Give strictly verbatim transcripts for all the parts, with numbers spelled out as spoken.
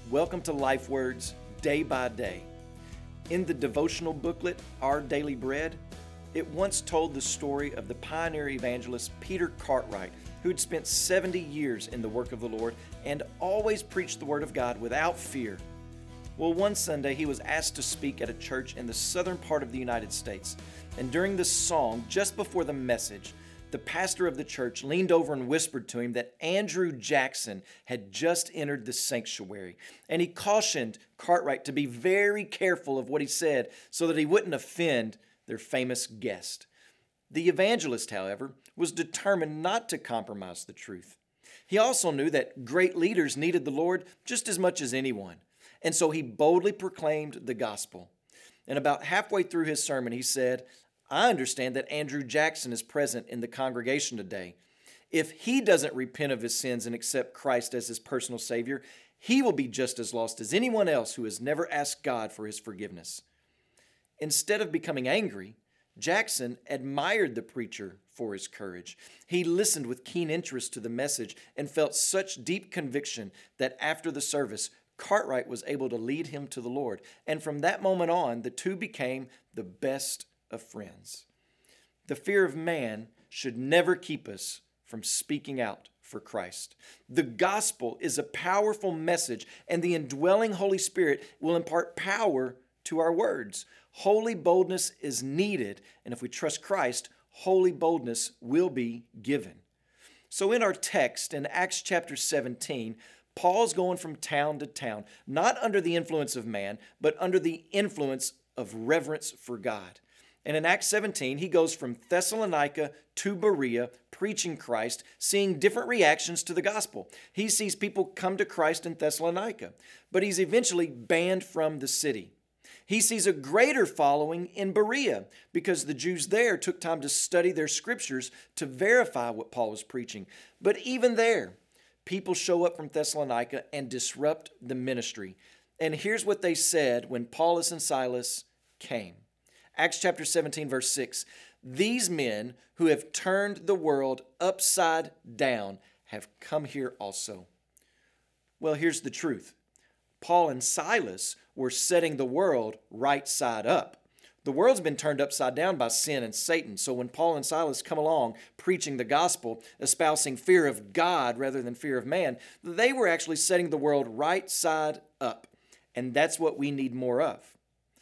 Welcome to Life Words Day by Day. In the devotional booklet, Our Daily Bread, it once told the story of the pioneer evangelist Peter Cartwright, who'd spent seventy years in the work of the Lord and always preached the Word of God without fear. Well, one Sunday he was asked to speak at a church in the southern part of the United States, and during the song, just before the message, the pastor of the church leaned over and whispered to him that Andrew Jackson had just entered the sanctuary, and he cautioned Cartwright to be very careful of what he said so that he wouldn't offend their famous guest. The evangelist, however, was determined not to compromise the truth. He also knew that great leaders needed the Lord just as much as anyone, and so he boldly proclaimed the gospel. And about halfway through his sermon, he said, I understand that Andrew Jackson is present in the congregation today. If he doesn't repent of his sins and accept Christ as his personal Savior, he will be just as lost as anyone else who has never asked God for his forgiveness. Instead of becoming angry, Jackson admired the preacher for his courage. He listened with keen interest to the message and felt such deep conviction that after the service, Cartwright was able to lead him to the Lord. And from that moment on, the two became the best of friends. The fear of man should never keep us from speaking out for Christ. The gospel is a powerful message, and the indwelling Holy Spirit will impart power to our words. Holy boldness is needed, and if we trust Christ, holy boldness will be given. So in our text in Acts chapter seventeen, Paul's going from town to town, not under the influence of man, but under the influence of reverence for God. And in Acts seventeen, he goes from Thessalonica to Berea, preaching Christ, seeing different reactions to the gospel. He sees people come to Christ in Thessalonica, but he's eventually banned from the city. He sees a greater following in Berea because the Jews there took time to study their scriptures to verify what Paul was preaching. But even there, people show up from Thessalonica and disrupt the ministry. And here's what they said when Paulus and Silas came. Acts chapter seventeen, verse six, these men who have turned the world upside down have come here also. Well, here's the truth. Paul and Silas were setting the world right side up. The world's been turned upside down by sin and Satan. So when Paul and Silas come along preaching the gospel, espousing fear of God rather than fear of man, they were actually setting the world right side up. And that's what we need more of.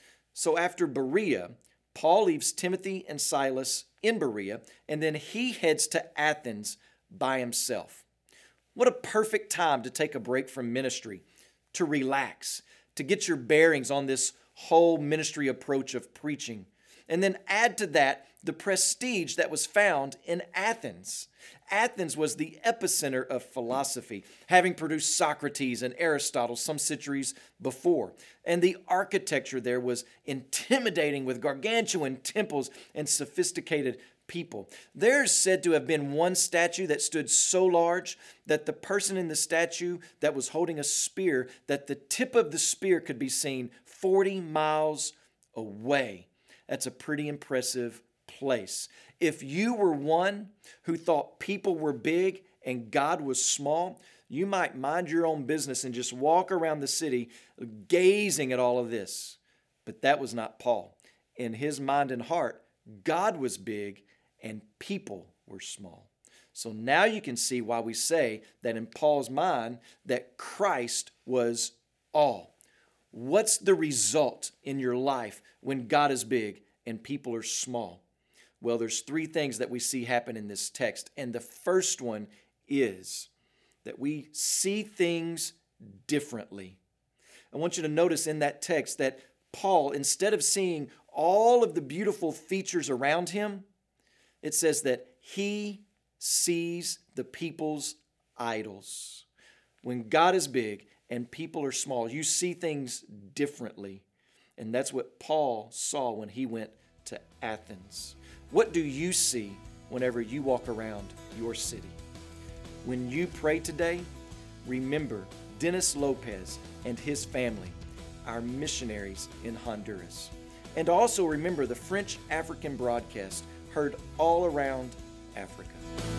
So after Berea, Paul leaves Timothy and Silas in Berea, and then he heads to Athens by himself. What a perfect time to take a break from ministry, to relax, to get your bearings on this whole ministry approach of preaching. And then add to that the prestige that was found in Athens. Athens was the epicenter of philosophy, having produced Socrates and Aristotle some centuries before. And the architecture there was intimidating with gargantuan temples and sophisticated people. There's said to have been one statue that stood so large that the person in the statue that was holding a spear, that the tip of the spear could be seen forty miles away. That's a pretty impressive place. If you were one who thought people were big and God was small, you might mind your own business and just walk around the city gazing at all of this. But that was not Paul. In his mind and heart, God was big and people were small. So now you can see why we say that in Paul's mind that Christ was all. What's the result in your life when God is big and people are small? Well, there's three things that we see happen in this text. And the first one is that we see things differently. I want you to notice in that text that Paul, instead of seeing all of the beautiful features around him, it says that he sees the people's idols. When God is big and people are small, you see things differently. And that's what Paul saw when he went to Athens. What do you see whenever you walk around your city? When you pray today, remember Dennis Lopez and his family, our missionaries in Honduras. And also remember the French African broadcast heard all around Africa.